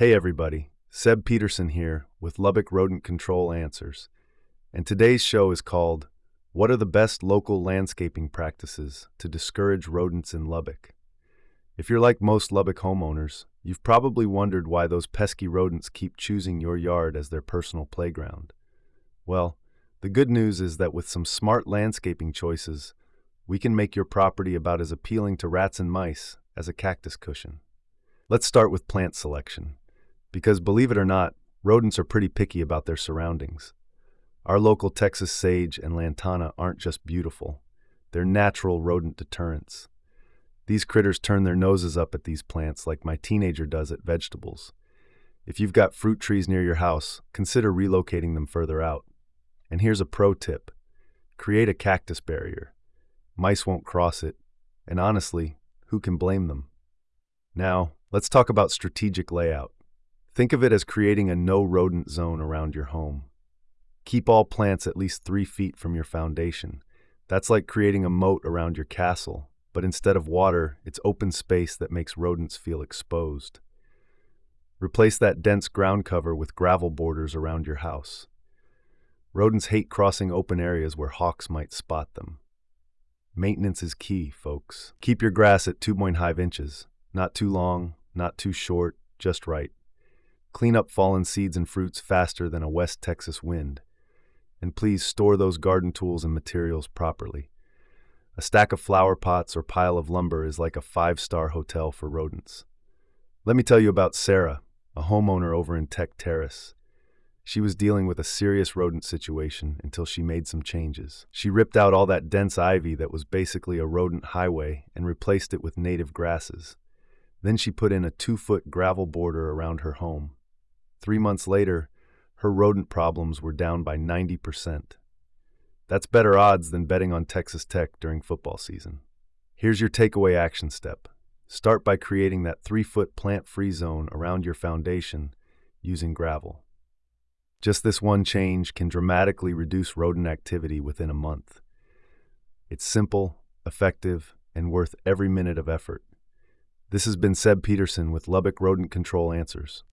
Hey everybody, Seb Peterson here with Lubbock Rodent Control Answers. And today's show is called, What are the best local landscaping practices to discourage rodents in Lubbock? If you're like most Lubbock homeowners, you've probably wondered why those pesky rodents keep choosing your yard as their personal playground. Well, the good news is that with some smart landscaping choices, we can make your property about as appealing to rats and mice as a cactus cushion. Let's start with plant selection. Because believe it or not, rodents are pretty picky about their surroundings. Our local Texas sage and lantana aren't just beautiful, they're natural rodent deterrents. These critters turn their noses up at these plants like my teenager does at vegetables. If you've got fruit trees near your house, consider relocating them further out. And here's a pro tip. Create a cactus barrier. Mice won't cross it, and honestly, who can blame them? Now, let's talk about strategic layout. Think of it as creating a no-rodent zone around your home. Keep all plants at least 3 feet from your foundation. That's like creating a moat around your castle, but instead of water, it's open space that makes rodents feel exposed. Replace that dense ground cover with gravel borders around your house. Rodents hate crossing open areas where hawks might spot them. Maintenance is key, folks. Keep your grass at 2.5 inches. Not too long, not too short, just right. Clean up fallen seeds and fruits faster than a West Texas wind. And please store those garden tools and materials properly. A stack of flower pots or pile of lumber is like a 5-star hotel for rodents. Let me tell you about Sarah, a homeowner over in Tech Terrace. She was dealing with a serious rodent situation until she made some changes. She ripped out all that dense ivy that was basically a rodent highway and replaced it with native grasses. Then she put in a 2-foot gravel border around her home. 3 months later, her rodent problems were down by 90%. That's better odds than betting on Texas Tech during football season. Here's your takeaway action step. Start by creating that 3-foot plant-free zone around your foundation using gravel. Just this one change can dramatically reduce rodent activity within a month. It's simple, effective, and worth every minute of effort. This has been Seb Peterson with Lubbock Rodent Control Answers.